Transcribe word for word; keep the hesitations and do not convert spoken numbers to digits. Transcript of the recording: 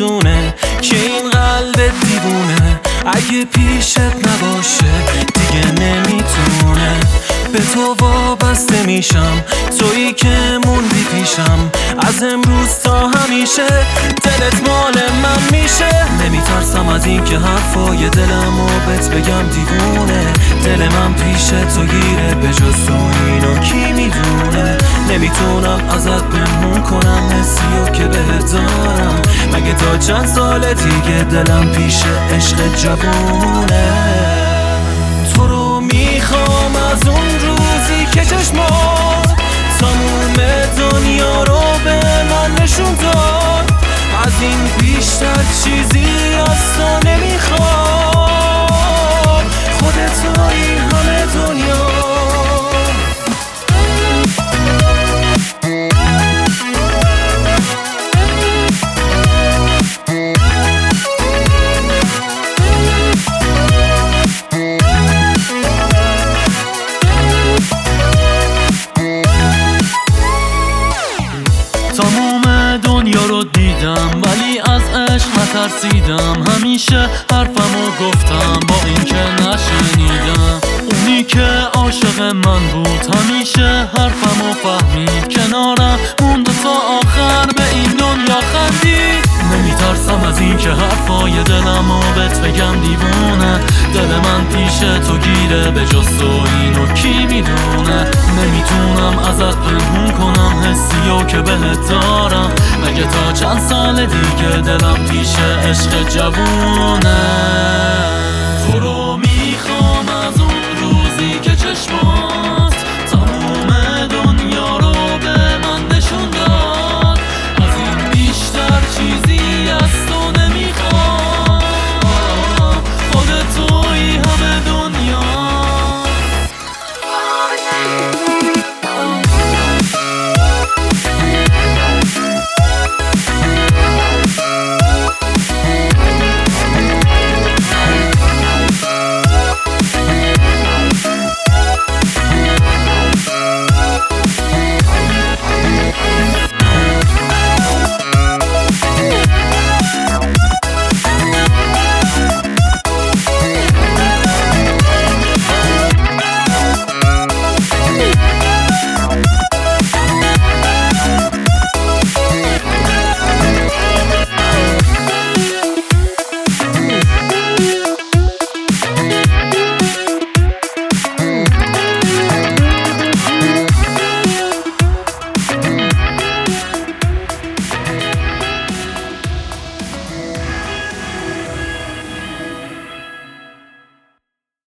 میدونه که این قلب دیوونه اگه پیشت نباشه دیگه نمیتونه. به تو وابسته میشم، تویی که موندی پیشم، از امروز تا همیشه دلت مال من میشه. نمیترسم از این که حرفای دلم و بهت بگم دیوونه، دل من پیش تو گیره، به جز تو اینو کی میدونه. نمیتونم ازت پنهون کنم حسیو که بهت دارم، مگه تا چند سال دیگه دلم پیش عشق جوونه. تو رو میخوام از اون روزی که چشمات تموم دنیا رو به من نشون داد، از این بیشتر چیزی از تو نمیخوام، خودت تویی همه دنیا. تمام دنیا رو دیدم ولی از عشق نترسیدم، همیشه حرفمو گفتم با این که نشنیدم. اونی که عاشق من بود همیشه حرفمو فهمید، کنارم موند تا آخر به این دنیا خندید. نمیترسم از این که حرفای دلمو بهت بگم دیوونه، دل من پیش تو گیره، به جز تو اینو کی میدونه. نمیتونم ازت پنهون کنم حسیو که بهت دارم، مگه تا چند سال دیگه دلم پیش عشق جوونه. تو رو